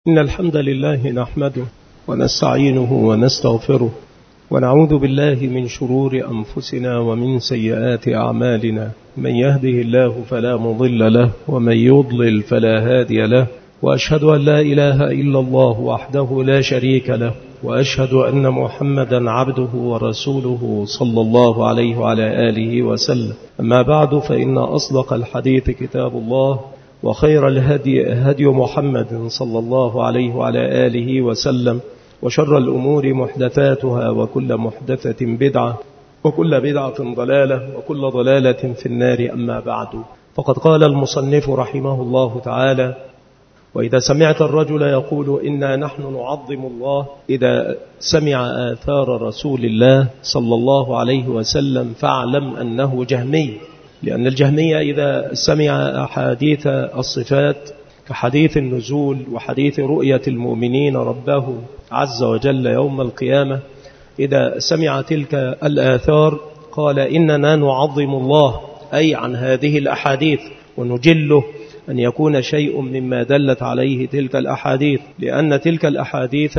إن الحمد لله نحمده ونستعينه ونستغفره ونعوذ بالله من شرور أنفسنا ومن سيئات أعمالنا. من يهده الله فلا مضل له ومن يضلل فلا هادي له، وأشهد أن لا إله إلا الله وحده لا شريك له، وأشهد أن محمدا عبده ورسوله صلى الله عليه وعلى آله وسلم. أما بعد، فإن أصدق الحديث كتاب الله، وخير الهدي هدي محمد صلى الله عليه وعلى آله وسلم، وشر الأمور محدثاتها، وكل محدثة بدعة، وكل بدعة ضلالة، وكل ضلالة في النار. أما بعد، فقد قال المصنف رحمه الله تعالى: وإذا سمعت الرجل يقول إنا نحن نعظم الله إذا سمع آثار رسول الله صلى الله عليه وسلم فاعلم أنه جهمي، لأن الجهمية إذا سمع أحاديث الصفات كحديث النزول وحديث رؤية المؤمنين ربه عز وجل يوم القيامة، إذا سمع تلك الآثار قال إننا نعظم الله، أي عن هذه الأحاديث، ونجله أن يكون شيء مما دلت عليه تلك الأحاديث، لأن تلك الأحاديث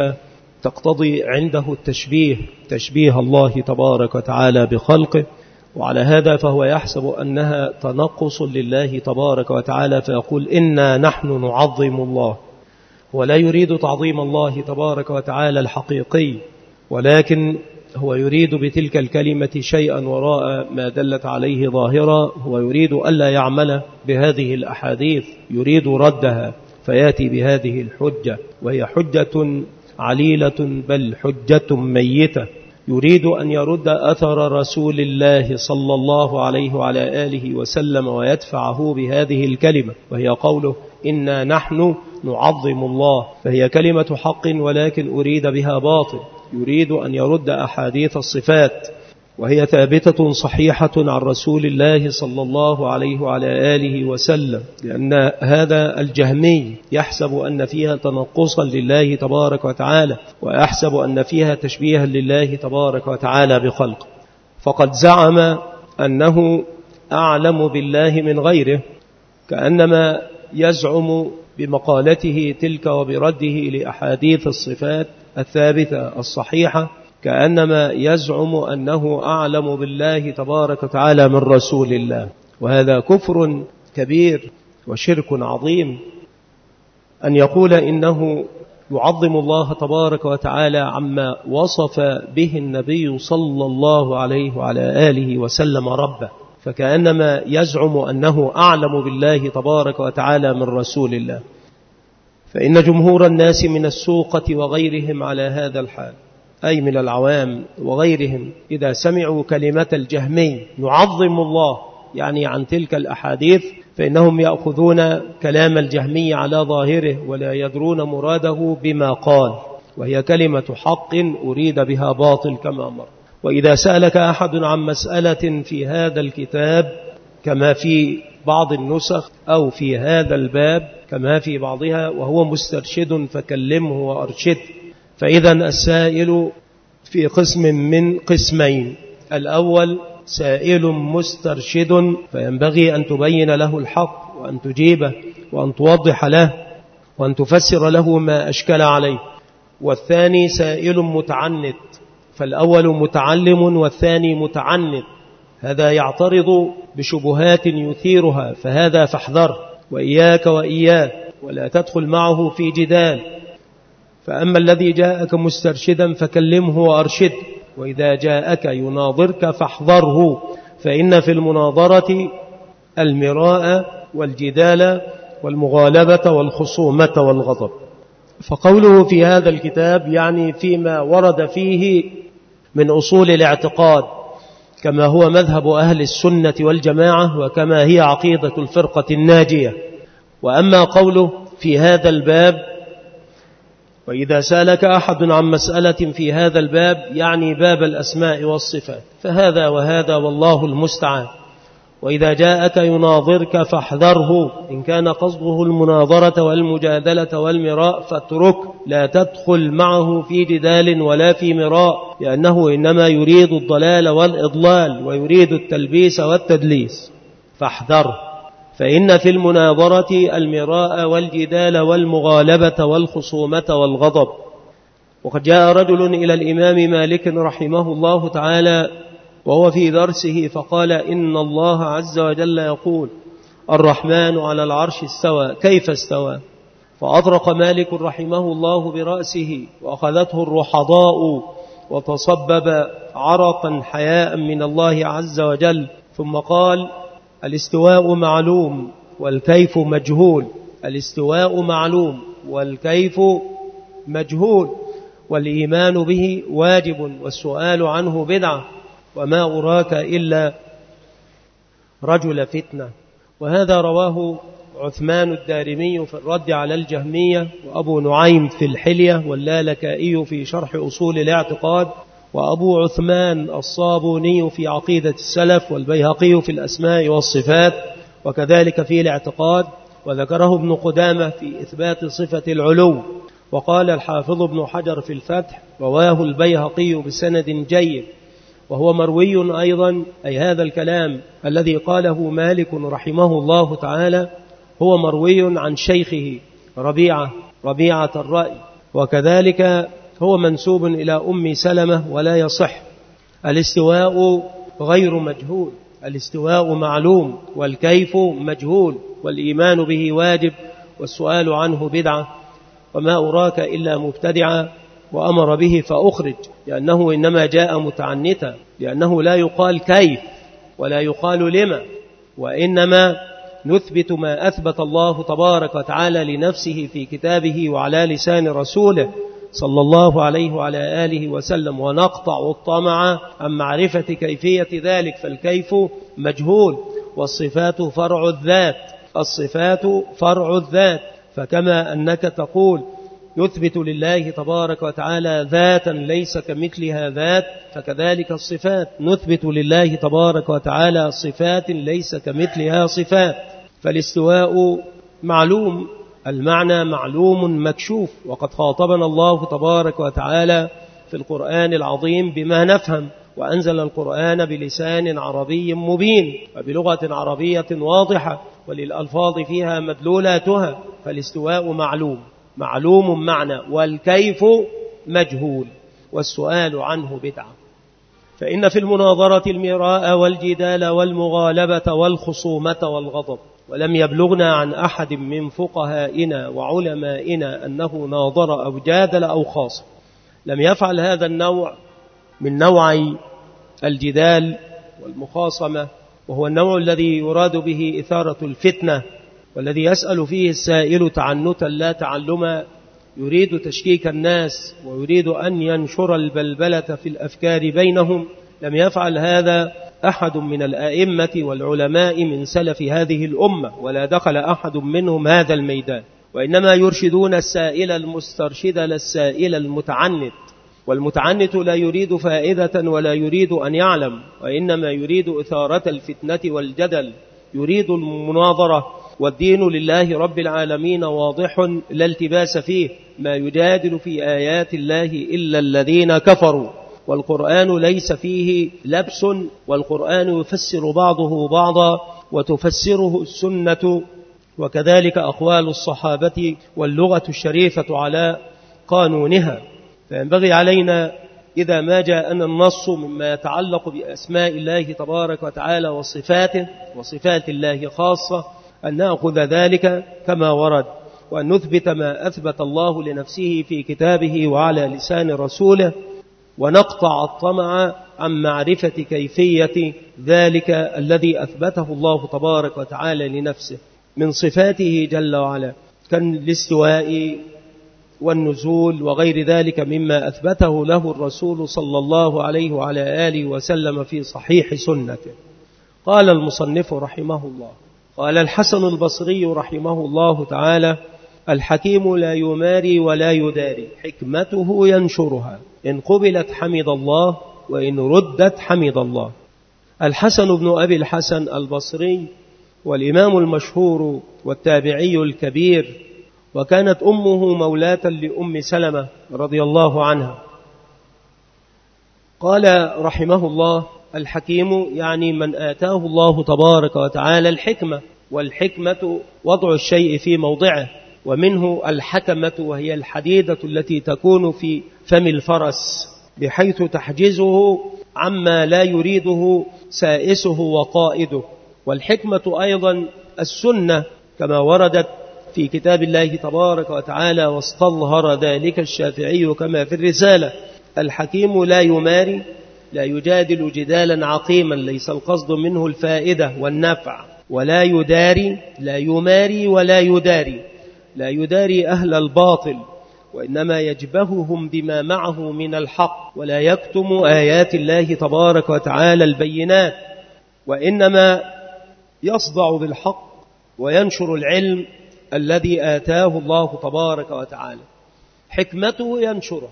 تقتضي عنده التشبيه، تشبيه الله تبارك وتعالى بخلقه، وعلى هذا فهو يحسب أنها تنقص لله تبارك وتعالى، فيقول إنا نحن نعظم الله، ولا يريد تعظيم الله تبارك وتعالى الحقيقي، ولكن هو يريد بتلك الكلمة شيئا وراء ما دلت عليه ظاهرا، هو يريد ألا يعمل بهذه الأحاديث، يريد ردها، فياتي بهذه الحجة، وهي حجة عليلة بل حجة ميتة، يريد أن يرد أثر رسول الله صلى الله عليه وعلى آله وسلم ويدفعه بهذه الكلمة، وهي قوله إنا نحن نعظم الله، فهي كلمة حق ولكن أريد بها باطل، يريد أن يرد أحاديث الصفات، وهي ثابتة صحيحة عن رسول الله صلى الله عليه وعلى آله وسلم، لأن هذا الجهمي يحسب أن فيها تنقصا لله تبارك وتعالى، ويحسب أن فيها تشبيها لله تبارك وتعالى بخلقه، فقد زعم أنه أعلم بالله من غيره، كأنما يزعم بمقالته تلك وبرده لأحاديث الصفات الثابتة الصحيحة، كأنما يزعم أنه أعلم بالله تبارك وتعالى من رسول الله، وهذا كفر كبير وشرك عظيم، أن يقول إنه يعظم الله تبارك وتعالى عما وصف به النبي صلى الله عليه وعلى آله وسلم ربه، فكأنما يزعم أنه أعلم بالله تبارك وتعالى من رسول الله. فإن جمهور الناس من السوقة وغيرهم على هذا الحال، أي من العوام وغيرهم، إذا سمعوا كلمة الجهمي نعظم الله يعني عن تلك الأحاديث، فإنهم يأخذون كلام الجهمي على ظاهره ولا يدرون مراده بما قال، وهي كلمة حق أريد بها باطل كما أمر. وإذا سألك أحد عن مسألة في هذا الكتاب كما في بعض النسخ، أو في هذا الباب كما في بعضها، وهو مسترشد فكلمه وأرشد، فإذا السائل في قسم من قسمين: الأول سائل مسترشد، فينبغي أن تبين له الحق وأن تجيبه وأن توضح له وأن تفسر له ما أشكل عليه. والثاني سائل متعنت، فالأول متعلم والثاني متعنت، هذا يعترض بشبهات يثيرها، فهذا فاحذر، وإياك وإياه، ولا تدخل معه في جدال. فأما الذي جاءك مسترشدا فكلمه وأرشد، وإذا جاءك يناظرك فاحذره، فإن في المناظرة المراء والجدال والمغالبة والخصومة والغضب. فقوله في هذا الكتاب يعني فيما ورد فيه من أصول الاعتقاد، كما هو مذهب أهل السنة والجماعة، وكما هي عقيدة الفرقة الناجية. وأما قوله في هذا الباب وإذا سألك أحد عن مسألة في هذا الباب يعني باب الأسماء والصفات، فهذا وهذا والله المستعان. وإذا جاءك يناظرك فاحذره، إن كان قصده المناظرة والمجادلة والمراء فاترك، لا تدخل معه في جدال ولا في مراء، لأنه إنما يريد الضلال والإضلال، ويريد التلبيس والتدليس، فاحذره. فإن في المناظرة المراء والجدال والمغالبة والخصومة والغضب. وقد جاء رجل إلى الإمام مالك رحمه الله تعالى وهو في درسه فقال: إن الله عز وجل يقول: الرحمن على العرش استوى، كيف استوى؟ فأطرق مالك رحمه الله برأسه وأخذته الرحضاء وتصبب عرقا حياء من الله عز وجل، ثم قال: الاستواء معلوم والكيف مجهول. الاستواء معلوم والكيف مجهول، والإيمان به واجب والسؤال عنه بدعة، وما أراك إلا رجل فتنة. وهذا رواه عثمان الدارمي في الرد على الجهمية، وأبو نعيم في الحلية، واللالكائي في شرح أصول الاعتقاد، وأبو عثمان الصابوني في عقيدة السلف، والبيهقي في الأسماء والصفات، وكذلك في الاعتقاد. وذكره ابن قدامة في إثبات صفة العلو. وقال الحافظ ابن حجر في الفتح: رواه البيهقي بسند جيد. وهو مروي أيضا، أي هذا الكلام الذي قاله مالك رحمه الله تعالى هو مروي عن شيخه ربيعة الرأي، وكذلك هو منسوب إلى أم سلمة ولا يصح. الاستواء غير مجهول، الاستواء معلوم والكيف مجهول، والإيمان به واجب والسؤال عنه بدعة، وما أراك إلا مبتدعا. وأمر به فأخرج، لأنه إنما جاء متعنتا، لأنه لا يقال كيف ولا يقال لما، وإنما نثبت ما أثبت الله تبارك وتعالى لنفسه في كتابه وعلى لسان رسوله صلى الله عليه وعلى آله وسلم، ونقطع الطمع عن معرفة كيفية ذلك، فالكيف مجهول. والصفات فرع الذات، الصفات فرع الذات، فكما أنك تقول يثبت لله تبارك وتعالى ذاتا ليس كمثلها ذات، فكذلك الصفات نثبت لله تبارك وتعالى صفات ليس كمثلها صفات. فالاستواء معلوم، المعنى معلوم مكشوف، وقد خاطبنا الله تبارك وتعالى في القرآن العظيم بما نفهم، وأنزل القرآن بلسان عربي مبين وبلغة عربية واضحة، وللألفاظ فيها مدلولاتها. فالاستواء معلوم معنى، والكيف مجهول والسؤال عنه بدعة. فإن في المناظرة المراء والجدال والمغالبة والخصومة والغضب. ولم يبلغنا عن أحد من فقهائنا وعلمائنا أنه ناظر أو جادل أو خاصم. لم يفعل هذا النوع من نوعي الجدال والمخاصمة، وهو النوع الذي يراد به إثارة الفتنة، والذي يسأل فيه السائل تعنتا لا تعلما، يريد تشكيك الناس ويريد أن ينشر البلبلة في الأفكار بينهم. لم يفعل هذا أحد من الأئمة والعلماء من سلف هذه الأمة، ولا دخل أحد منهم هذا الميدان، وإنما يرشدون السائل المسترشد للسائل المتعنت. والمتعنت لا يريد فائدة ولا يريد أن يعلم، وإنما يريد إثارة الفتنة والجدل، يريد المناظرة. والدين لله رب العالمين واضح لا التباس فيه، ما يجادل في آيات الله إلا الذين كفروا. والقرآن ليس فيه لبس، والقرآن يفسر بعضه بعضا، وتفسره السنة، وكذلك أقوال الصحابة واللغة الشريفة على قانونها. فينبغي علينا إذا ما جاءنا النص مما يتعلق بأسماء الله تبارك وتعالى وصفاته وصفات الله خاصة أن نأخذ ذلك كما ورد، وأن نثبت ما أثبت الله لنفسه في كتابه وعلى لسان رسوله، ونقطع الطمع عن معرفة كيفية ذلك الذي أثبته الله تبارك وتعالى لنفسه من صفاته جل وعلا، كالاستواء والنزول وغير ذلك مما أثبته له الرسول صلى الله عليه وعلى آله وسلم في صحيح سنته. قال المصنف رحمه الله: قال الحسن البصري رحمه الله تعالى: الحكيم لا يماري ولا يداري، حكمته ينشرها، إن قبلت حمد الله وإن ردت حمد الله. الحسن بن أبي الحسن البصري والإمام المشهور والتابعي الكبير، وكانت أمه مولاة لأم سلمة رضي الله عنها. قال رحمه الله: الحكيم يعني من آتاه الله تبارك وتعالى الحكمة، والحكمة وضع الشيء في موضعه، ومنه الحتمة وهي الحديدة التي تكون في فم الفرس بحيث تحجزه عما لا يريده سائسه وقائده. والحكمة أيضا السنة كما وردت في كتاب الله تبارك وتعالى، واستظهر ذلك الشافعي كما في الرسالة: الحكيم لا يماري، لا يجادل جدالا عقيما، ليس القصد منه الفائدة والنفع، ولا يداري، لا يماري ولا يداري، لا يداري أهل الباطل، وإنما يجبههم بما معه من الحق، ولا يكتم آيات الله تبارك وتعالى البينات، وإنما يصدع بالحق وينشر العلم الذي آتاه الله تبارك وتعالى. حكمته ينشره،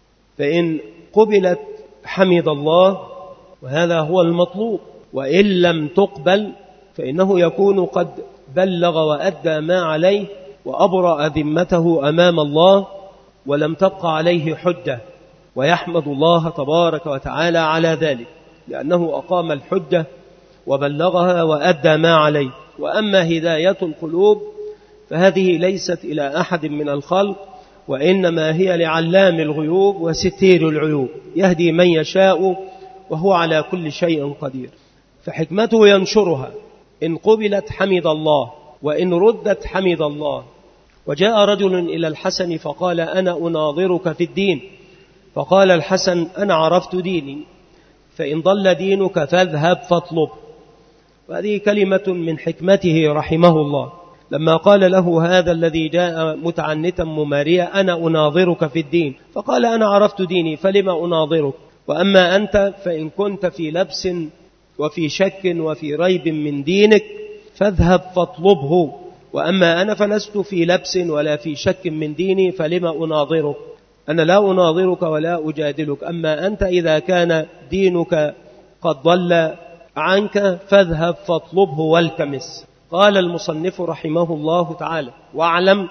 فإن قبلت حمد الله، وهذا هو المطلوب، وإن لم تقبل فإنه يكون قد بلغ وأدى ما عليه وأبرأ ذمته أمام الله، ولم تبقى عليه حجة، ويحمد الله تبارك وتعالى على ذلك، لأنه أقام الحجة وبلغها وأدى ما عليه. وأما هداية القلوب فهذه ليست إلى أحد من الخلق، وإنما هي لعلام الغيوب وستير العيوب، يهدي من يشاء وهو على كل شيء قدير. فحكمته ينشرها، إن قبلت حمد الله، وإن ردت حمد الله. وجاء رجل إلى الحسن فقال: أنا أناظرك في الدين. فقال الحسن: أنا عرفت ديني، فإن ضل دينك فاذهب فاطلب. وهذه كلمة من حكمته رحمه الله، لما قال له هذا الذي جاء متعنتا مماريا: أنا أناظرك في الدين، فقال: أنا عرفت ديني فلما أناظرك؟ وأما أنت فإن كنت في لبس وفي شك وفي ريب من دينك فاذهب فاطلبه، وأما أنا فلست في لبس ولا في شك من ديني فلما أناظرك؟ أنا لا أناظرك ولا أجادلك، أما أنت إذا كان دينك قد ضل عنك فاذهب فاطلبه والتمس. قال المصنف رحمه الله تعالى: واعلم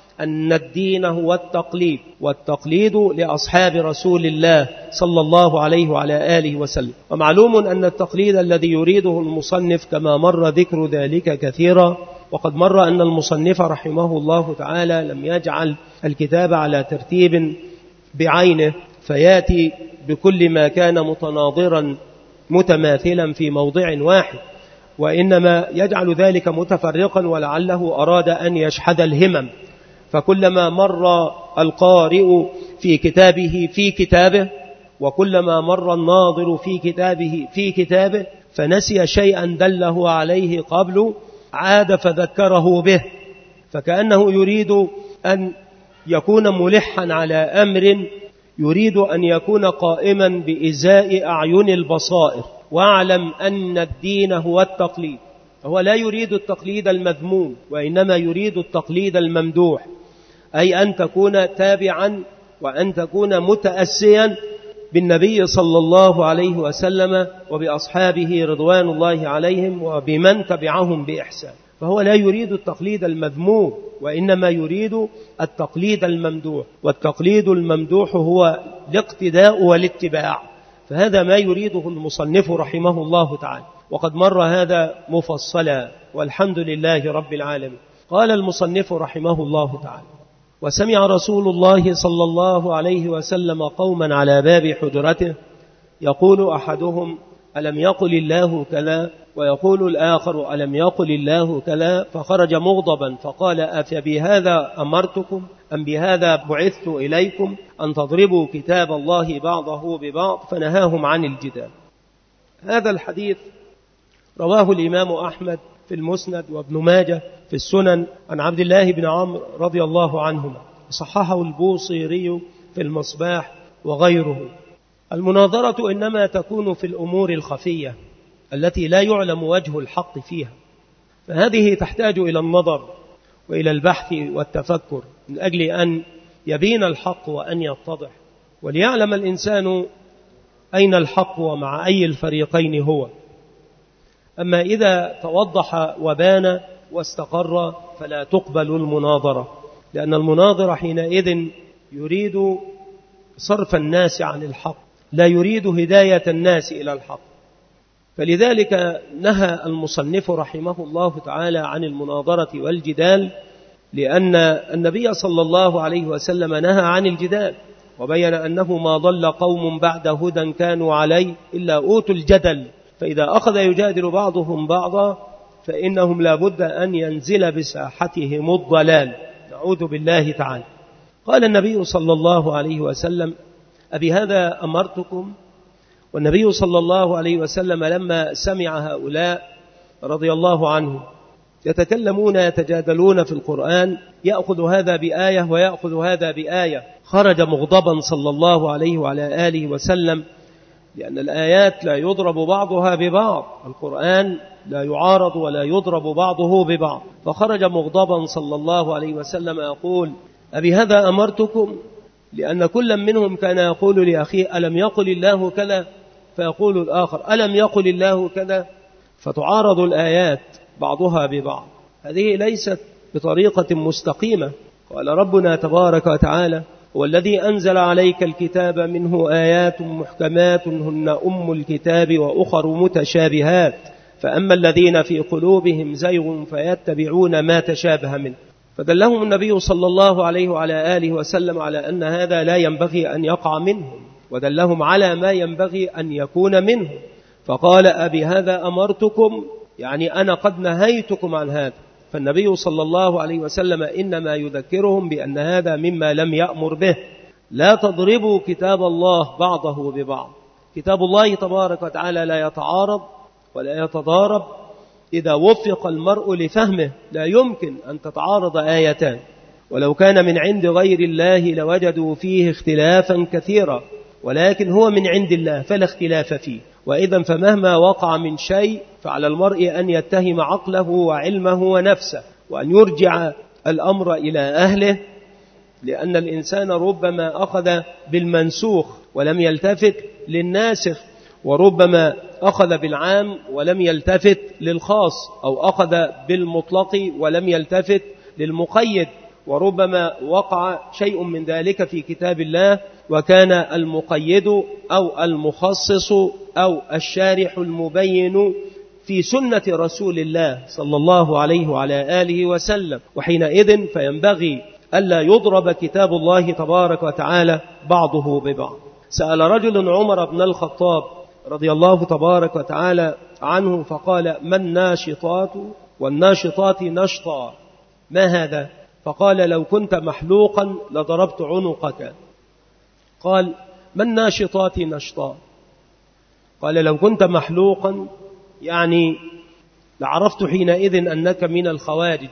أن الدين هو التقليد، والتقليد لأصحاب رسول الله صلى الله عليه وعلى آله وسلم. ومعلوم أن التقليد الذي يريده المصنف كما مر ذكر ذلك كثيرا، وقد مر أن المصنف رحمه الله تعالى لم يجعل الكتاب على ترتيب بعينه فياتي بكل ما كان متناظرا متماثلا في موضع واحد، وإنما يجعل ذلك متفرقا، ولعله أراد أن يشحذ الهمم، فكلما مر القارئ في كتابه وكلما مر الناظر في كتابه فنسي شيئا دله عليه قبل عاد فذكره به، فكأنه يريد أن يكون ملحا على أمر يريد أن يكون قائما بإزاء أعين البصائر. واعلم أن الدين هو التقليد، هو لا يريد التقليد المذموم، وإنما يريد التقليد الممدوح، أي أن تكون تابعا وأن تكون متأسيا بالنبي صلى الله عليه وسلم وبأصحابه رضوان الله عليهم وبمن تبعهم بإحسان. فهو لا يريد التقليد المذموم، وإنما يريد التقليد الممدوح، والتقليد الممدوح هو الاقتداء والاتباع. فهذا ما يريده المصنف رحمه الله تعالى، وقد مر هذا مفصلا والحمد لله رب العالمين. قال المصنف رحمه الله تعالى: وسمع رسول الله صلى الله عليه وسلم قوما على باب حجرته يقول أحدهم: ألم يقل الله كذا؟ ويقول الآخر: ألم يقل الله كذا؟ فخرج مغضبا فقال: أفبهذا أمرتكم أم بهذا بعثت إليكم أن تضربوا كتاب الله بعضه ببعض؟ فنهاهم عن الجدال. هذا الحديث رواه الإمام أحمد في المسند، وابن ماجه في السنن، عن عبد الله بن عمرو رضي الله عنهما، صححه البوصيري في المصباح وغيره. المناظرة إنما تكون في الأمور الخفية التي لا يعلم وجه الحق فيها، فهذه تحتاج إلى النظر وإلى البحث والتفكر من أجل أن يبين الحق وأن يتضح، وليعلم الإنسان أين الحق ومع أي الفريقين هو. أما إذا توضح وبان واستقر فلا تقبل المناظرة، لأن المناظر حينئذ يريد صرف الناس عن الحق، لا يريد هداية الناس إلى الحق. فلذلك نهى المصنف رحمه الله تعالى عن المناظرة والجدال، لأن النبي صلى الله عليه وسلم نهى عن الجدال، وبين أنه ما ضل قوم بعد هدى كانوا عليه إلا أوتوا الجدل، فإذا أخذ يجادل بعضهم بعضا فإنهم لا بد أن ينزل بساحتهم الضلال، نعوذ بالله تعالى. قال النبي صلى الله عليه وسلم: أبهذا أمرتكم؟ والنبي صلى الله عليه وسلم لما سمع هؤلاء رضي الله عنهم يتكلمون يتجادلون في القرآن، يأخذ هذا بآية ويأخذ هذا بآية، خرج مغضبا صلى الله عليه وعلى آله وسلم، لأن الآيات لا يضرب بعضها ببعض، القرآن لا يعارض ولا يضرب بعضه ببعض، فخرج مغضبا صلى الله عليه وسلم يقول: أبهذا أمرتكم؟ لأن كل منهم كان يقول لأخيه: ألم يقل الله كذا؟ فيقول الآخر: ألم يقل الله كذا؟ فتعارض الآيات بعضها ببعض، هذه ليست بطريقة مستقيمة. قال ربنا تبارك وتعالى: هو الذي أنزل عليك الكتاب منه آيات محكمات هن أم الكتاب وأخر متشابهات فأما الذين في قلوبهم زيغ فيتبعون ما تشابه منه. فدلهم النبي صلى الله عليه وعلى آله وسلم على أن هذا لا ينبغي أن يقع منهم، ودلهم على ما ينبغي أن يكون منهم، فقال: أبهذا أمرتكم؟ يعني أنا قد نهيتكم عن هذا. فالنبي صلى الله عليه وسلم إنما يذكرهم بأن هذا مما لم يأمر به. لا تضربوا كتاب الله بعضه ببعض، كتاب الله تبارك وتعالى لا يتعارض ولا يتضارب إذا وفق المرء لفهمه، لا يمكن أن تتعارض آيتان، ولو كان من عند غير الله لوجدوا فيه اختلافا كثيرا، ولكن هو من عند الله فلا اختلاف فيه. وإذا فمهما وقع من شيء فعلى المرء أن يتهم عقله وعلمه ونفسه، وأن يرجع الأمر إلى أهله، لأن الإنسان ربما أخذ بالمنسوخ ولم يلتفت للناسخ، وربما أخذ بالعام ولم يلتفت للخاص، أو أخذ بالمطلق ولم يلتفت للمقيد، وربما وقع شيء من ذلك في كتاب الله وكان المقيد أو المخصص أو الشارح المبين في سنة رسول الله صلى الله عليه وعلى آله وسلم، وحينئذ فينبغي ألا يضرب كتاب الله تبارك وتعالى بعضه ببعض. سأل رجل عمر بن الخطاب رضي الله تبارك وتعالى عنه فقال: ما الناشطات؟ والناشطات نشطا، ما هذا؟ فقال: لو كنت محلوقا لضربت عنقك. قال: ما الناشطات نشطا؟ قال: لو كنت محلوقا يعني لعرفت حينئذ أنك من الخوارج،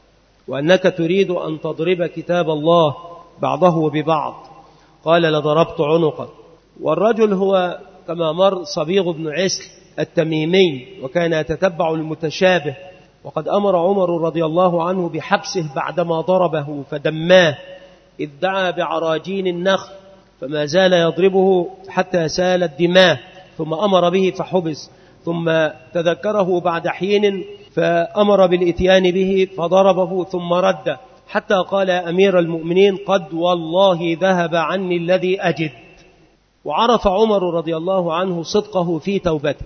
وأنك تريد أن تضرب كتاب الله بعضه ببعض. قال: لضربت عنقك. والرجل هو كما مر صبيغ بن عسل التميمي، وكان يتتبع المتشابه، وقد أمر عمر رضي الله عنه بحبسه بعدما ضربه فدماه، إذ دعا بعراجين النخل فما زال يضربه حتى سالت دماه، ثم أمر به فحبس، ثم تذكره بعد حين فأمر بالإتيان به فضربه ثم رد، حتى قال: يا أمير المؤمنين قد والله ذهب عني الذي أجد. وعرف عمر رضي الله عنه صدقه في توبته،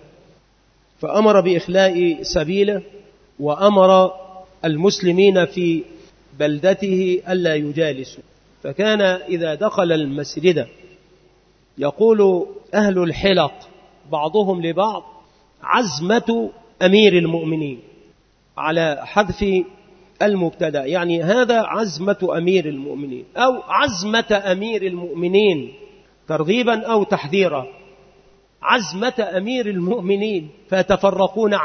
فأمر بإخلاء سبيله، وأمر المسلمين في بلدته ألا يجالسوا. فكان إذا دخل المسجد يقول أهل الحلق بعضهم لبعض: عزمة أمير المؤمنين، على حذف المبتدأ، يعني هذا عزمة أمير المؤمنين، أو عزمة أمير المؤمنين ترغيبا أو تحذيرا. عزمة أمير المؤمنين، فيتفرقون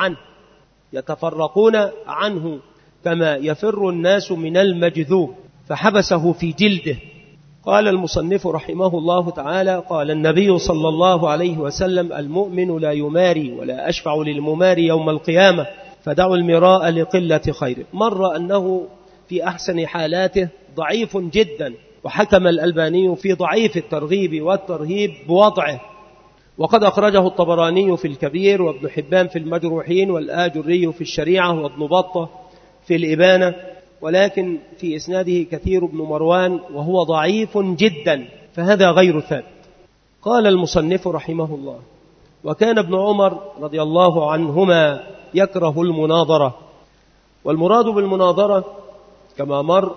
عنه كما يفر الناس من المجذوب، فحبسه في جلده. قال المصنف رحمه الله تعالى: قال النبي صلى الله عليه وسلم: المؤمن لا يماري ولا أشفع للمماري يوم القيامة، فدعوا المراء لقلة خيره. مر أنه في أحسن حالاته ضعيف جدا، وحكم الألباني في ضعيف الترغيب والترهيب بوضعه، وقد أخرجه الطبراني في الكبير، وابن حبان في المجروحين، والآجري في الشريعة، وابن بطة في الإبانة، ولكن في إسناده كثير بن مروان وهو ضعيف جدا، فهذا غير ثابت. قال المصنف رحمه الله: وكان ابن عمر رضي الله عنهما يكره المناظرة. والمراد بالمناظرة كما مر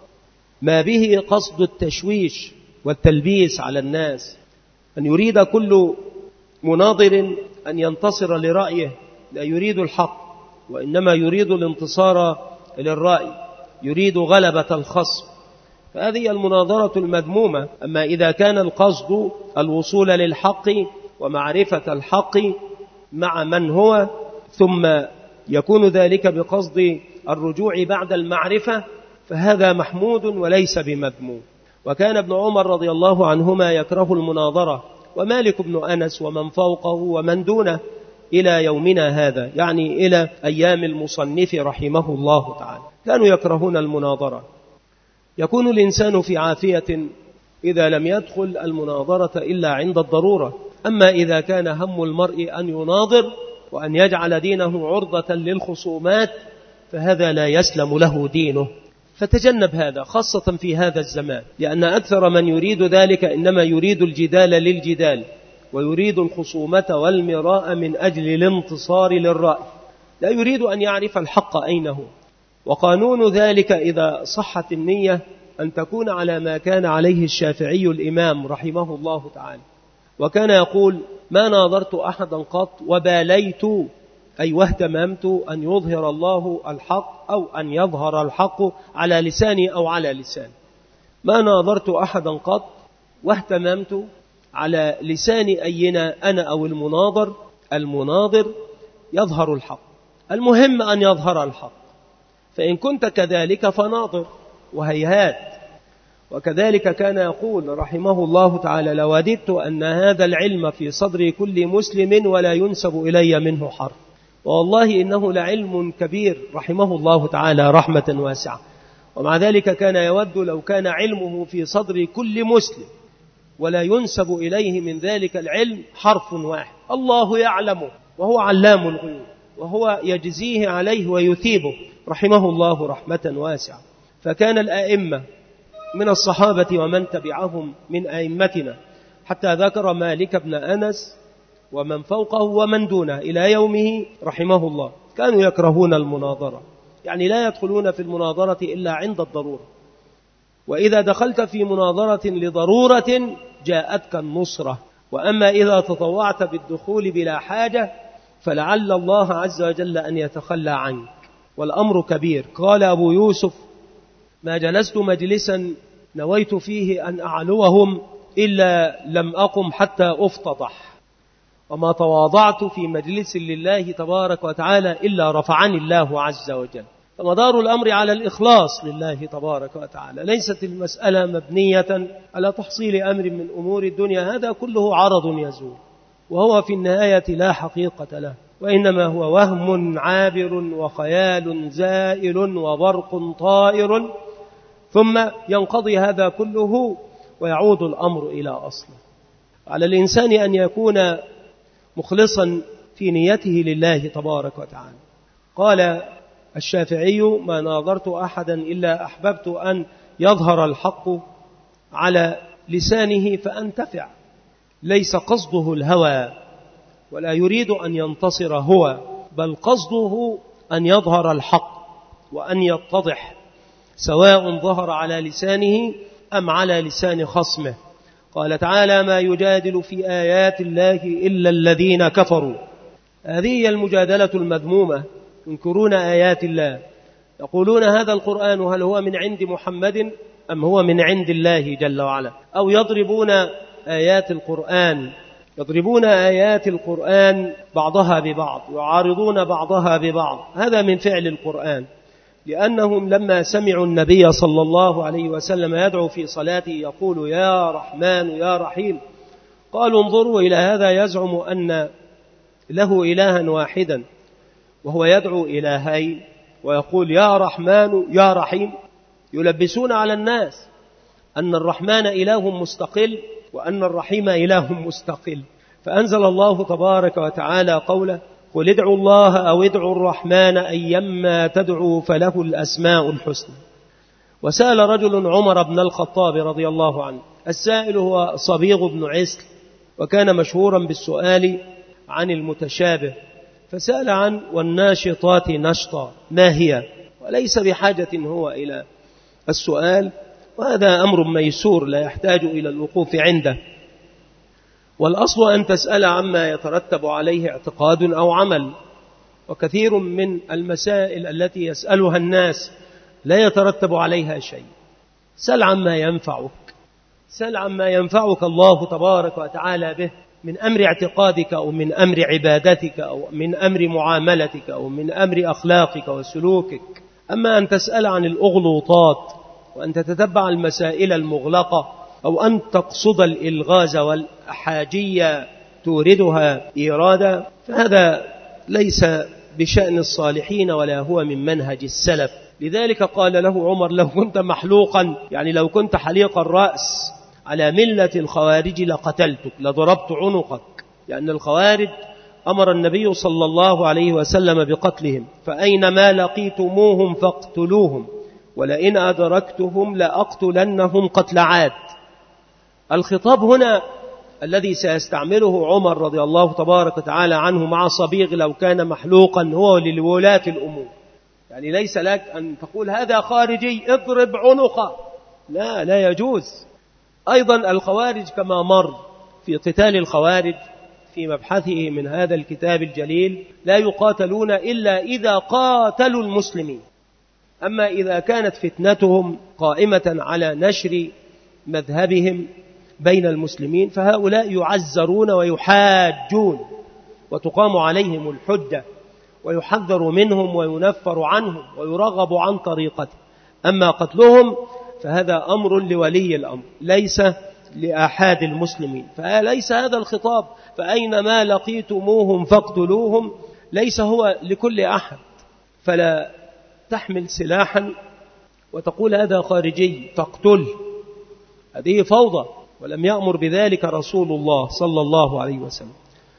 ما به قصد التشويش والتلبيس على الناس، أن يريد كل مناظر أن ينتصر لرأيه، لا يريد الحق وإنما يريد الانتصار للرأي، يريد غلبة الخصم، فهذه المناظرة المذمومة. أما إذا كان القصد الوصول للحق ومعرفة الحق مع من هو، ثم يكون ذلك بقصد الرجوع بعد المعرفة، فهذا محمود وليس بمذموم. وكان ابن عمر رضي الله عنهما يكره المناظرة، ومالك بن أنس ومن فوقه ومن دونه إلى يومنا هذا، يعني إلى أيام المصنف رحمه الله تعالى، كانوا يكرهون المناظرة. يكون الإنسان في عافية إذا لم يدخل المناظرة إلا عند الضرورة. أما إذا كان هم المرء أن يناظر وأن يجعل دينه عرضة للخصومات، فهذا لا يسلم له دينه، فتجنب هذا خاصة في هذا الزمان، لأن أكثر من يريد ذلك إنما يريد الجدال للجدال، ويريد الخصومة والمراء من أجل الانتصار للرأي، لا يريد أن يعرف الحق أين هو. وقانون ذلك إذا صحت النية أن تكون على ما كان عليه الشافعي الإمام رحمه الله تعالى، وكان يقول: ما ناظرت أحدا قط وباليت، أي واهتممت أن يظهر الله الحق أو أن يظهر الحق على لساني أو على لساني. ما ناظرت أحدا قط واهتممت على لسان أينا أنا أو المناظر يظهر الحق، المهم أن يظهر الحق، فإن كنت كذلك فناظر، وهيهات. وكذلك كان يقول رحمه الله تعالى: لوددت أن هذا العلم في صدر كل مسلم ولا ينسب إلي منه حرف. والله إنه لعلم كبير رحمه الله تعالى رحمة واسعة، ومع ذلك كان يود لو كان علمه في صدر كل مسلم ولا ينسب إليه من ذلك العلم حرف واحد. الله يعلم وهو علام الغيوب، وهو يجزيه عليه ويثيبه رحمه الله رحمة واسعة. فكان الأئمة من الصحابة ومن تبعهم من أئمتنا، حتى ذكر مالك بن أنس ومن فوقه ومن دونه إلى يومه رحمه الله، كانوا يكرهون المناظرة، يعني لا يدخلون في المناظرة إلا عند الضرورة. وإذا دخلت في مناظرة لضرورة جاءتك النصرة، وأما إذا تطوعت بالدخول بلا حاجة فلعل الله عز وجل أن يتخلى عنك، والأمر كبير. قال أبو يوسف: ما جلست مجلسا نويت فيه أن أعلوهم إلا لم أقم حتى أفتضح، وما تواضعت في مجلس لله تبارك وتعالى إلا رفعني الله عز وجل. فمدار الأمر على الإخلاص لله تبارك وتعالى، ليست المسألة مبنية على تحصيل أمر من أمور الدنيا، هذا كله عرض يزول، وهو في النهاية لا حقيقة له، وإنما هو وهم عابر وخيال زائل وبرق طائر، ثم ينقضي هذا كله ويعود الأمر إلى أصله. على الإنسان أن يكون مخلصا في نيته لله تبارك وتعالى. قال الشافعي: ما ناظرت أحدا إلا أحببت أن يظهر الحق على لسانه فأنتفع. ليس قصده الهوى ولا يريد أن ينتصر هو، بل قصده أن يظهر الحق وأن يتضح، سواء ظهر على لسانه أم على لسان خصمه. قال تعالى: ما يجادل في آيات الله إلا الذين كفروا. هذه هي المجادلة المذمومة، ينكرون آيات الله، يقولون هذا القرآن هل هو من عند محمد أم هو من عند الله جل وعلا، أو يضربون آيات القرآن بعضها ببعض، يعارضون بعضها ببعض. هذا من فعل القرآن، لأنهم لما سمعوا النبي صلى الله عليه وسلم يدعو في صلاته يقول: يا رحمن يا رحيم، قالوا: انظروا إلى هذا يزعم أن له إلها واحدا وهو يدعو إلهين ويقول يا رحمن يا رحيم. يلبسون على الناس أن الرحمن إله مستقل وأن الرحيم إله مستقل. فأنزل الله تبارك وتعالى قوله: قل ادعوا الله أو ادعوا الرحمن أيما تدعوا فله الأسماء الحسنى. وسأل رجل عمر بن الخطاب رضي الله عنه، السائل هو صبيغ بن عسل، وكان مشهورا بالسؤال عن المتشابه، فسأل عن والناشطات نشطا ما هي، وليس بحاجة هو إلى السؤال، وهذا أمر ميسور لا يحتاج إلى الوقوف عنده. والأصل أن تسأل عما يترتب عليه اعتقاد أو عمل، وكثير من المسائل التي يسألها الناس لا يترتب عليها شيء. سل عما ينفعك، سل عما ينفعك الله تبارك وتعالى به من أمر اعتقادك أو من أمر عبادتك أو من أمر معاملتك أو من أمر أخلاقك وسلوكك. أما أن تسأل عن الأغلوطات وأن تتتبع المسائل المغلقة أو أن تقصد الإلغاز والأحاجية توردها إيرادا، فهذا ليس بشأن الصالحين ولا هو من منهج السلف. لذلك قال له عمر: لو كنت محلوقا، يعني لو كنت حليق الرأس على ملة الخوارج لقتلتك، لضربت عنقك، لأن الخوارج أمر النبي صلى الله عليه وسلم بقتلهم، فأينما لقيتموهم فاقتلوهم ولئن أدركتهم لأقتلنهم قتل عاد. الخطاب هنا الذي سيستعمله عمر رضي الله تبارك وتعالى عنه مع صبيغ لو كان محلوقا هو لولاة الأمور، يعني ليس لك أن تقول هذا خارجي اضرب عنقه، لا يجوز. أيضا الخوارج كما مر في قتال الخوارج في مبحثه من هذا الكتاب الجليل لا يقاتلون إلا إذا قاتلوا المسلمين. أما إذا كانت فتنتهم قائمة على نشر مذهبهم بين المسلمين فهؤلاء يعزرون ويحاجون وتقام عليهم الحجة ويحذر منهم وينفر عنهم ويرغب عن طريقته. أما قتلهم فهذا أمر لولي الأمر ليس لآحاد المسلمين، فليس هذا الخطاب فأينما لقيتموهم فاقتلوهم ليس هو لكل أحد. فلا تحمل سلاحا وتقول هذا خارجي فاقتل، هذه فوضى، ولم يأمر بذلك رسول الله صلى الله عليه وسلم.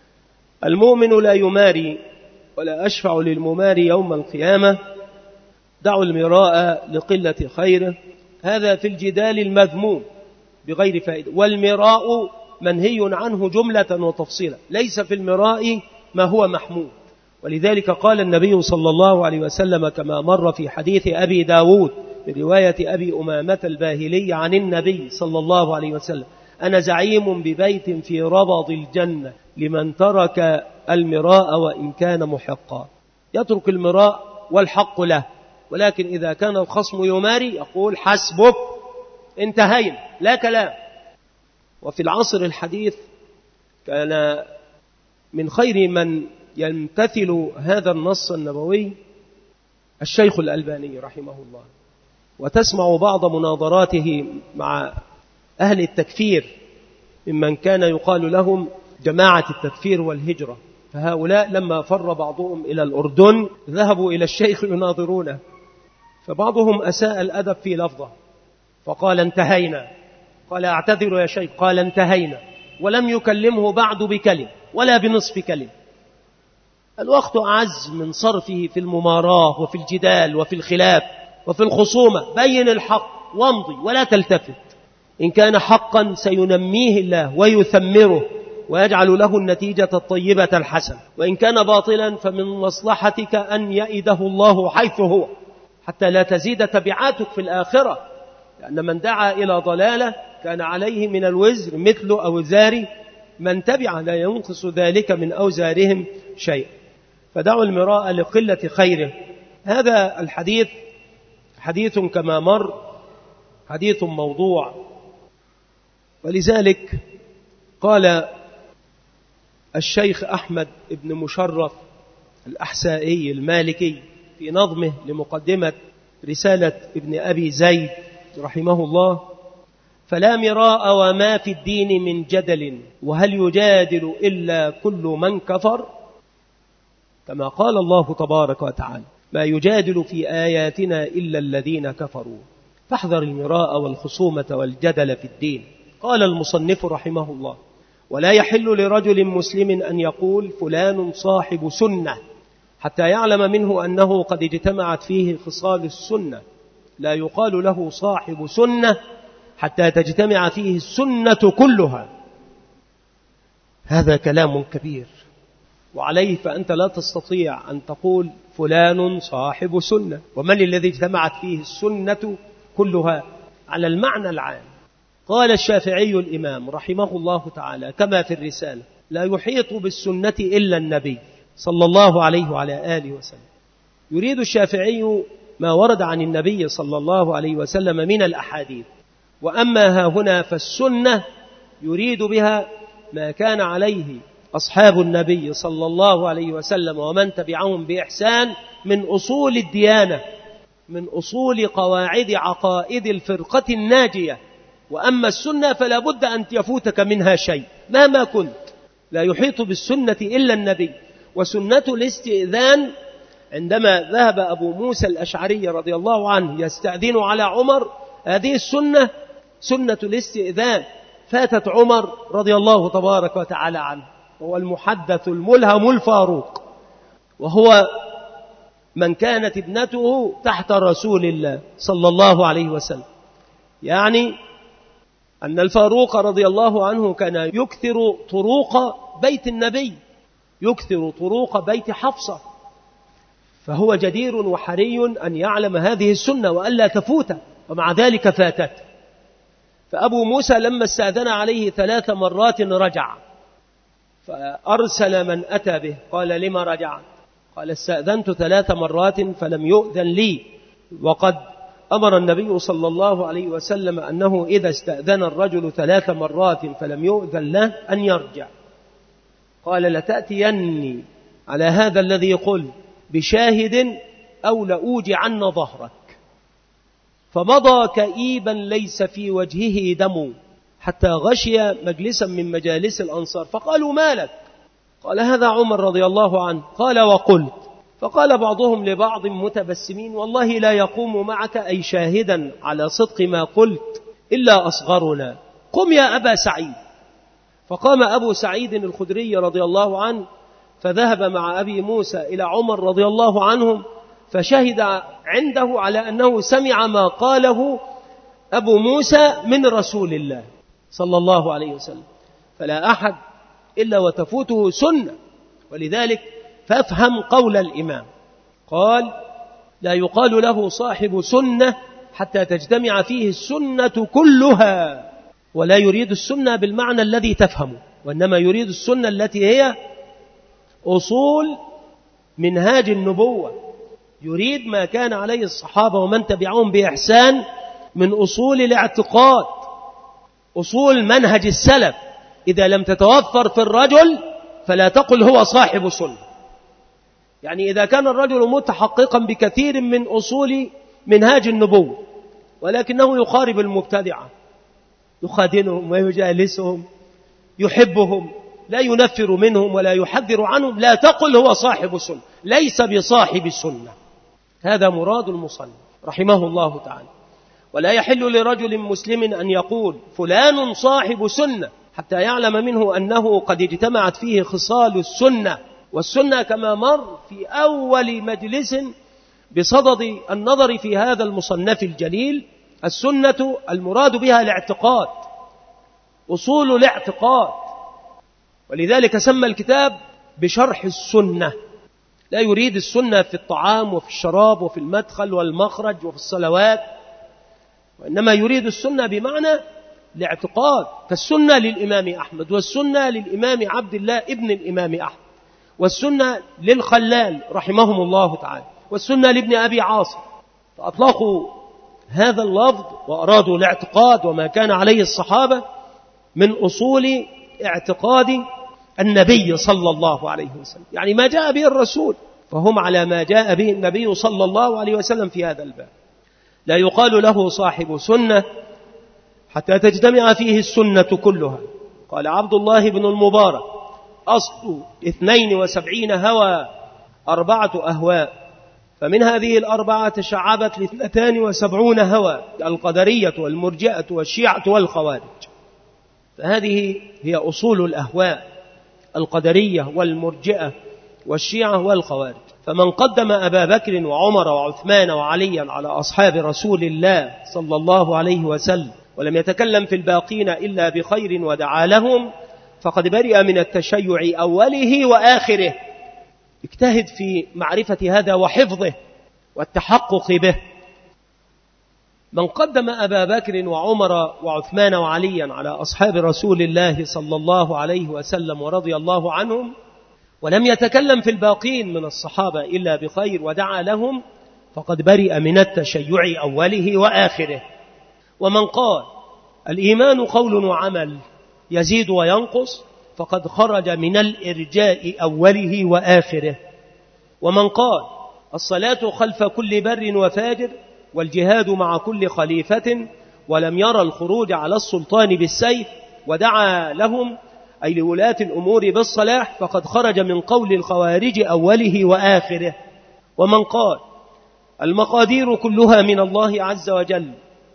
المؤمن لا يماري ولا أشفع للمماري يوم القيامة. دعوا المراء لقلة خيره، هذا في الجدال المذموم بغير فائدة، والمراء منهي عنه جملة وتفصيلا، ليس في المراء ما هو محمود. ولذلك قال النبي صلى الله عليه وسلم كما مر في حديث أبي داود برواية أبي أمامة الباهلي عن النبي صلى الله عليه وسلم: أنا زعيم ببيت في ربض الجنة لمن ترك المراء وإن كان محقا. يترك المراء والحق له، ولكن إذا كان الخصم يماري يقول حسبك انتهينا لا كلام. وفي العصر الحديث كان من خير من يمتثل هذا النص النبوي الشيخ الألباني رحمه الله، وتسمع بعض مناظراته مع أهل التكفير ممن كان يقال لهم جماعة التكفير والهجرة، فهؤلاء لما فر بعضهم إلى الأردن ذهبوا إلى الشيخ يناظرونه، فبعضهم أساء الأدب في لفظه فقال انتهينا، قال أعتذر يا شيخ، قال انتهينا، ولم يكلمه بعد بكلمة ولا بنصف كلمة. الوقت أعز من صرفه في المماراة وفي الجدال وفي الخلاف وفي الخصومة. بين الحق وامضي ولا تلتفت، إن كان حقا سينميه الله ويثمره ويجعل له النتيجة الطيبة الحسنة، وإن كان باطلا فمن مصلحتك أن يئده الله حيث هو حتى لا تزيد تبعاتك في الآخرة، لأن من دعا إلى ضلالة كان عليه من الوزر مثل أوزار من تبع، لا ينقص ذلك من أوزارهم شيء. فدعوا المراء لقلة خيره. هذا الحديث حديث كما مر حديث موضوع، ولذلك قال الشيخ أحمد بن مشرف الأحسائي المالكي في نظمه لمقدمة رسالة ابن أبي زيد رحمه الله: فلا مراء وما في الدين من جدل، وهل يجادل إلا كل من كفر، كما قال الله تبارك وتعالى: ما يجادل في آياتنا إلا الذين كفروا. فاحذر المراء والخصومة والجدل في الدين. قال المصنف رحمه الله: ولا يحل لرجل مسلم أن يقول فلان صاحب سنة حتى يعلم منه أنه قد اجتمعت فيه خصال السنة. لا يقال له صاحب سنة حتى تجتمع فيه السنة كلها. هذا كلام كبير. وعليه فأنت لا تستطيع أن تقول فلان صاحب سنة. ومن الذي اجتمعت فيه السنة كلها على المعنى العام؟ قال الشافعي الإمام رحمه الله تعالى كما في الرسالة: لا يحيط بالسنة إلا النبي صلى الله عليه وعلى آله وسلم. يريد الشافعي ما ورد عن النبي صلى الله عليه وسلم من الأحاديث، وأما ها هنا فالسنة يريد بها ما كان عليه أصحاب النبي صلى الله عليه وسلم ومن تبعهم بإحسان من أصول الديانة، من أصول قواعد عقائد الفرقة الناجية. وأما السنة فلا بد أن يفوتك منها شيء مهما كنت. لا يحيط بالسنة إلا النبي. وسنة الاستئذان عندما ذهب أبو موسى الأشعري رضي الله عنه يستأذن على عمر، هذه السنة سنة الاستئذان فاتت عمر رضي الله تبارك وتعالى عنه، وهو المحدث الملهم الفاروق، وهو من كانت ابنته تحت رسول الله صلى الله عليه وسلم. يعني أن الفاروق رضي الله عنه كان يكثر طروق بيت النبي، يكثر طروق بيت حفصة، فهو جدير وحري أن يعلم هذه السنة وألا تفوته، ومع ذلك فاتت. فأبو موسى لما استأذن عليه 3 مرات رجع، فأرسل من أتى به قال: لما رجعت؟ قال: استأذنت 3 مرات فلم يؤذن لي، وقد أمر النبي صلى الله عليه وسلم أنه إذا استأذن الرجل 3 مرات فلم يؤذن له أن يرجع. قال: لتأتيني على هذا الذي قل بشاهد أو لأوجعن ظهرك. فمضى كئيبا ليس في وجهه دم حتى غشي مجلسا من مجالس الأنصار، فقالوا: ما لك؟ قال: هذا عمر رضي الله عنه. قال: وقلت. فقال بعضهم لبعض متبسمين: والله لا يقوم معك أي شاهدا على صدق ما قلت إلا أصغرنا، قم يا أبا سعيد. فقام أبو سعيد الخدري رضي الله عنه فذهب مع أبي موسى إلى عمر رضي الله عنهم، فشهد عنده على أنه سمع ما قاله أبو موسى من رسول الله صلى الله عليه وسلم. فلا أحد إلا وتفوته سنة. ولذلك فافهم قول الإمام، قال: لا يقال له صاحب سنة حتى تجتمع فيه السنة كلها. ولا يريد السنة بالمعنى الذي تفهمه، وإنما يريد السنة التي هي أصول منهاج النبوة، يريد ما كان عليه الصحابة ومن تبعهم بإحسان من أصول الاعتقاد، أصول منهج السلف. إذا لم تتوفر في الرجل فلا تقل هو صاحب سنة. يعني إذا كان الرجل متحققا بكثير من أصول منهاج النبوة ولكنه يقارب المبتدعة، يخادنهم ويجالسهم، يحبهم، لا ينفر منهم ولا يحذر عنهم، لا تقل هو صاحب سنة، ليس بصاحب السنة. هذا مراد المصنف رحمه الله تعالى. ولا يحل لرجل مسلم أن يقول فلان صاحب سنة حتى يعلم منه أنه قد اجتمعت فيه خصال السنة. والسنة كما مر في أول مجلس بصدد النظر في هذا المصنف الجليل، السنة المراد بها الاعتقاد، أصول الاعتقاد. ولذلك سمى الكتاب بشرح السنة. لا يريد السنة في الطعام وفي الشراب وفي المدخل والمخرج وفي الصلوات، وإنما يريد السنة بمعنى الاعتقاد. فالسنة للإمام أحمد، والسنة للإمام عبد الله ابن الإمام أحمد، والسنة للخلال رحمهم الله تعالى، والسنة لابن أبي عاصم. فأطلقوا هذا اللفظ وأرادوا الاعتقاد وما كان عليه الصحابة من أصول اعتقاد النبي صلى الله عليه وسلم، يعني ما جاء به الرسول، فهم على ما جاء به النبي صلى الله عليه وسلم في هذا الباب. لا يقال له صاحب سنة حتى تجتمع فيه السنة كلها. قال عبد الله بن المبارك: أصل 72 هوى 4 أهواء، فمن هذه 4 تشعبت 72 هوى: القدرية والمرجئة والشيعة والخوارج. فهذه هي أصول الأهواء: القدرية والمرجئة والشيعة والخوارج. فمن قدم أبا بكر وعمر وعثمان وعليا على أصحاب رسول الله صلى الله عليه وسلم ولم يتكلم في الباقين إلا بخير ودعا لهم، فقد برئ من التشيع أوله وآخره. اجتهد في معرفة هذا وحفظه والتحقق به. من قدم أبا بكر وعمر وعثمان وعليا على أصحاب رسول الله صلى الله عليه وسلم ورضي الله عنهم، ولم يتكلم في الباقين من الصحابة إلا بخير ودعا لهم، فقد برئ من التشيع أوله وآخره. ومن قال الإيمان قول وعمل يزيد وينقص، فقد خرج من الإرجاء أوله وآخره. ومن قال الصلاة خلف كل بر وفاجر والجهاد مع كل خليفة، ولم يرى الخروج على السلطان بالسيف ودعا لهم أي لولاة الأمور بالصلاح، فقد خرج من قول الخوارج أوله وآخره. ومن قال المقادير كلها من الله عز وجل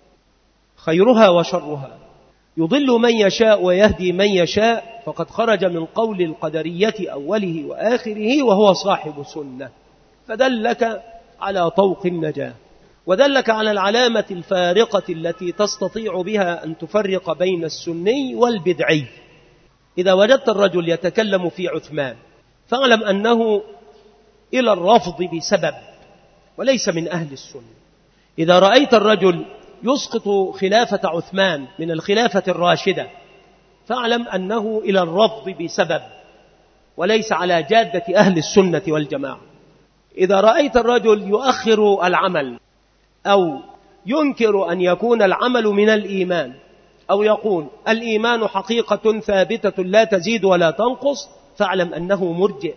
خيرها وشرها يضل من يشاء ويهدي من يشاء، فقد خرج من قول القدرية أوله وآخره وهو صاحب سنة. فدلك على طوق النجاة، ودلك على العلامة الفارقة التي تستطيع بها أن تفرق بين السني والبدعي. إذا وجدت الرجل يتكلم في عثمان فاعلم أنه إلى الرفض بسبب وليس من أهل السنة. إذا رأيت الرجل يسقط خلافة عثمان من الخلافة الراشدة فاعلم أنه إلى الرفض بسبب وليس على جادة أهل السنة والجماعة. إذا رأيت الرجل يؤخر العمل أو ينكر أن يكون العمل من الإيمان، أو يقول الإيمان حقيقة ثابتة لا تزيد ولا تنقص، فاعلم أنه مرجئ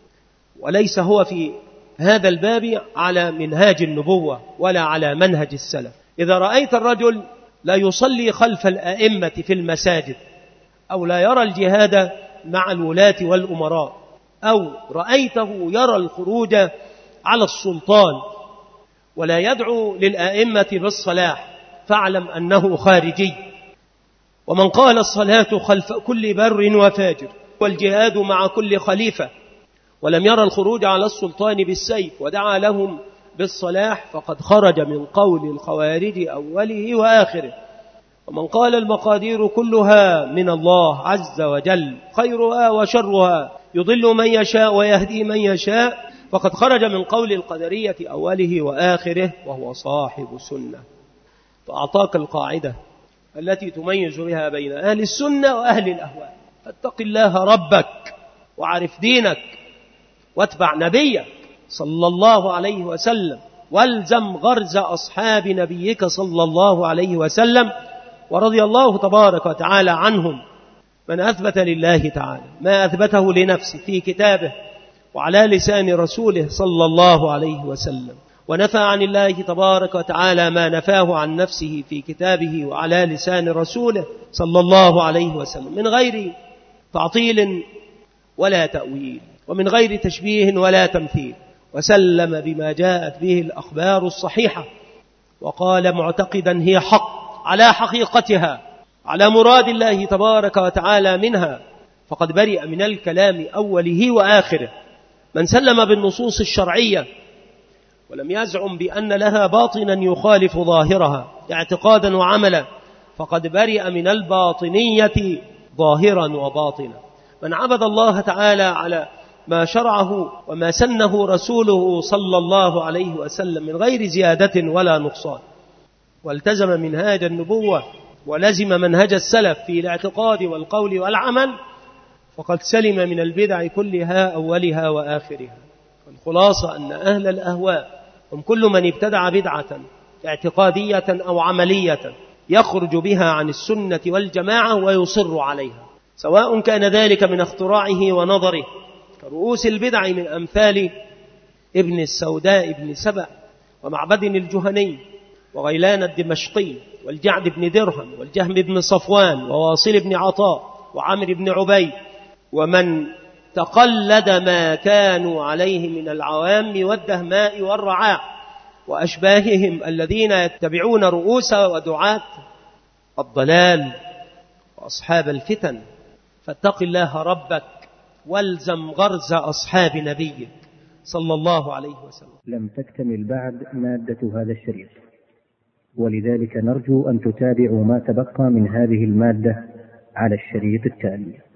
وليس هو في هذا الباب على منهاج النبوة ولا على منهج السلف. إذا رأيت الرجل لا يصلي خلف الأئمة في المساجد، أو لا يرى الجهاد مع الولاة والأمراء، أو رأيته يرى الخروج على السلطان ولا يدعو للأئمة بالصلاح، فاعلم أنه خارجي. ومن قال الصلاة خلف كل بر وفاجر والجهاد مع كل خليفة ولم يرى الخروج على السلطان بالسيف ودعا لهم بالصلاح، فقد خرج من قول الخوارج أوله وآخره. ومن قال المقادير كلها من الله عز وجل خيرها وشرها يضل من يشاء ويهدي من يشاء، فقد خرج من قول القدرية أوله وآخره وهو صاحب سنة. فأعطاك القاعدة التي تميز بها بين أهل السنة وأهل الأهواء. فاتق الله ربك وعرف دينك واتبع نبيك صلى الله عليه وسلم، والزم غرز أصحاب نبيك صلى الله عليه وسلم ورضي الله تبارك وتعالى عنهم. من أثبت لله تعالى ما أثبته لنفسه في كتابه وعلى لسان رسوله صلى الله عليه وسلم، ونفى عن الله تبارك وتعالى ما نفاه عن نفسه في كتابه وعلى لسان رسوله صلى الله عليه وسلم، من غير تعطيل ولا تأويل ومن غير تشبيه ولا تمثيل، وسلم بما جاءت به الأخبار الصحيحة، وقال معتقدا هي حق على حقيقتها على مراد الله تبارك وتعالى منها، فقد برئ من الكلام أوله وآخره. من سلم بالنصوص الشرعية ولم يزعم بأن لها باطنا يخالف ظاهرها اعتقادا وعملا، فقد برئ من الباطنية ظاهرا وباطنا. من عبد الله تعالى على ما شرعه وما سنه رسوله صلى الله عليه وسلم من غير زيادة ولا نقصان، والتزم منهاج النبوة ولزم منهج السلف في الاعتقاد والقول والعمل، فقد سلم من البدع كلها أولها وآخرها. والخلاصة أن أهل الأهواء هم كل من ابتدع بدعة اعتقادية أو عملية يخرج بها عن السنة والجماعة ويصر عليها، سواء كان ذلك من اختراعه ونظره كرؤوس البدع من أمثال ابن السوداء ابن سبأ ومعبد الجهني وغيلان الدمشقي والجعد بن درهم والجهم بن صفوان وواصل بن عطاء وعمر بن عبيد، ومن تقلد ما كانوا عليه من العوام والدهماء والرعاع وأشباههم الذين يتبعون رؤوس ودعاة الضلال وأصحاب الفتن. فاتق الله ربك والزم غرز أصحاب نبيك صلى الله عليه وسلم. لم تكتمل بعد مادة هذا الشريط، ولذلك نرجو أن تتابعوا ما تبقى من هذه المادة على الشريط التالي.